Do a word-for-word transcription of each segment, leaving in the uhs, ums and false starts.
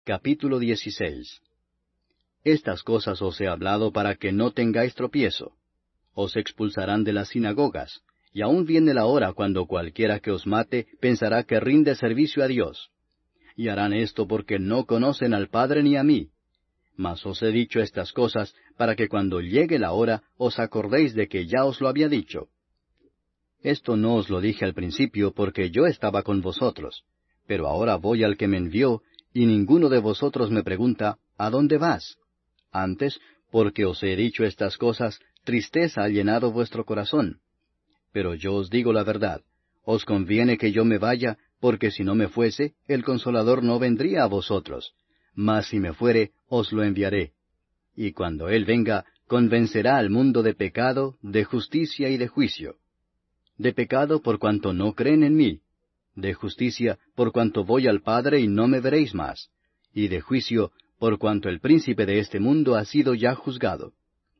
Capítulo dieciséis. Estas cosas os he hablado para que no tengáis tropiezo. Os expulsarán de las sinagogas, y aún viene la hora cuando cualquiera que os mate pensará que rinde servicio a Dios. Y harán esto porque no conocen al Padre ni a mí. Mas os he dicho estas cosas para que cuando llegue la hora os acordéis de que ya os lo había dicho. Esto no os lo dije al principio porque yo estaba con vosotros, pero ahora voy al que me envió, y ninguno de vosotros me pregunta, ¿a dónde vas? Antes, porque os he dicho estas cosas, tristeza ha llenado vuestro corazón. Pero yo os digo la verdad, os conviene que yo me vaya, porque si no me fuese, el Consolador no vendría a vosotros. Mas si me fuere, os lo enviaré. Y cuando Él venga, convencerá al mundo de pecado, de justicia y de juicio. De pecado por cuanto no creen en mí. De justicia por cuanto voy al Padre y no me veréis más. Y de juicio por cuanto el príncipe de este mundo ha sido ya juzgado.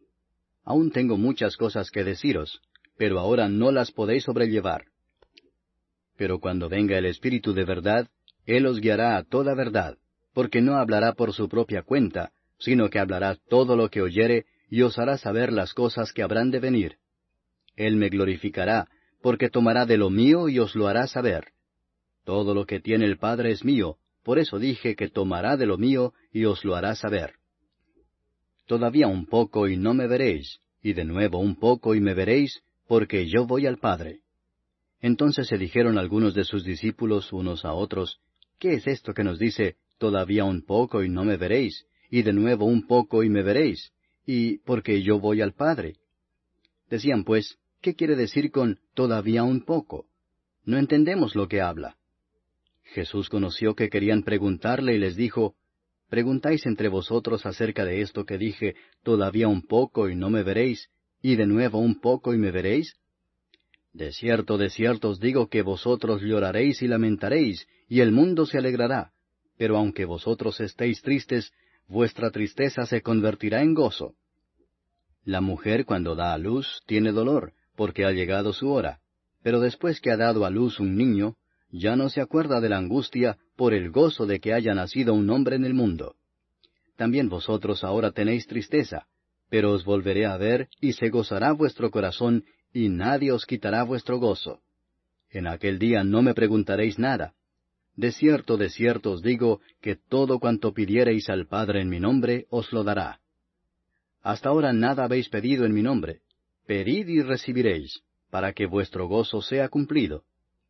Aún tengo muchas cosas que deciros, pero ahora no las podéis sobrellevar. Pero cuando venga el Espíritu de verdad, Él os guiará a toda verdad, porque no hablará por su propia cuenta, sino que hablará todo lo que oyere, y os hará saber las cosas que habrán de venir. Él me glorificará, porque tomará de lo mío y os lo hará saber. Todo lo que tiene el Padre es mío, por eso dije que tomará de lo mío y os lo hará saber. Todavía un poco y no me veréis, y de nuevo un poco y me veréis, porque yo voy al Padre. Entonces se dijeron algunos de sus discípulos unos a otros, ¿qué es esto que nos dice, todavía un poco y no me veréis, y de nuevo un poco y me veréis, y porque yo voy al Padre? Decían pues, ¿qué quiere decir con todavía un poco? No entendemos lo que habla. Jesús conoció que querían preguntarle y les dijo, ¿preguntáis entre vosotros acerca de esto que dije, todavía un poco y no me veréis, y de nuevo un poco y me veréis? De cierto, de cierto os digo que vosotros lloraréis y lamentaréis, y el mundo se alegrará, pero aunque vosotros estéis tristes, vuestra tristeza se convertirá en gozo. La mujer cuando da a luz tiene dolor, porque ha llegado su hora, pero después que ha dado a luz un niño, ya no se acuerda de la angustia por el gozo de que haya nacido un hombre en el mundo. También vosotros ahora tenéis tristeza, pero os volveré a ver y se gozará vuestro corazón y nadie os quitará vuestro gozo. En aquel día no me preguntaréis nada. De cierto, de cierto os digo que todo cuanto pidiereis al Padre en mi nombre os lo dará. Hasta ahora nada habéis pedido en mi nombre. Pedid y recibiréis, para que vuestro gozo sea cumplido.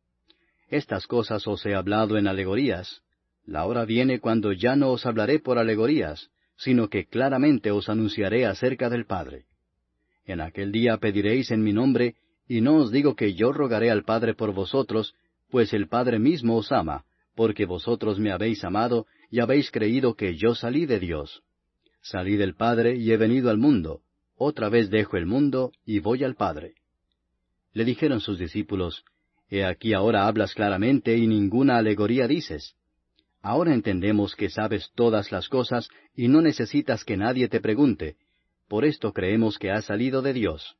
Estas cosas os he hablado en alegorías. La hora viene cuando ya no os hablaré por alegorías, sino que claramente os anunciaré acerca del Padre. En aquel día pediréis en mi nombre, y no os digo que yo rogaré al Padre por vosotros, pues el Padre mismo os ama, porque vosotros me habéis amado y habéis creído que yo salí de Dios. Salí del Padre y he venido al mundo. Otra vez dejo el mundo y voy al Padre. Le dijeron sus discípulos, He aquí ahora hablas claramente y ninguna alegoría dices. Ahora entendemos que sabes todas las cosas y no necesitas que nadie te pregunte. Por esto creemos que has salido de Dios.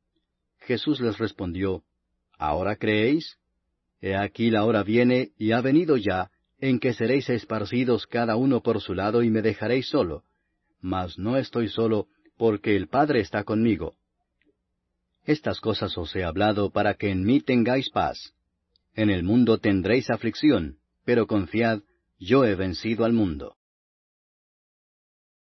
Jesús les respondió, ¿Ahora creéis? He aquí la hora viene y ha venido ya, en que seréis esparcidos cada uno por su lado y me dejaréis solo. Mas no estoy solo, porque el Padre está conmigo. Estas cosas os he hablado para que en mí tengáis paz. En el mundo tendréis aflicción, pero confiad, yo he vencido al mundo.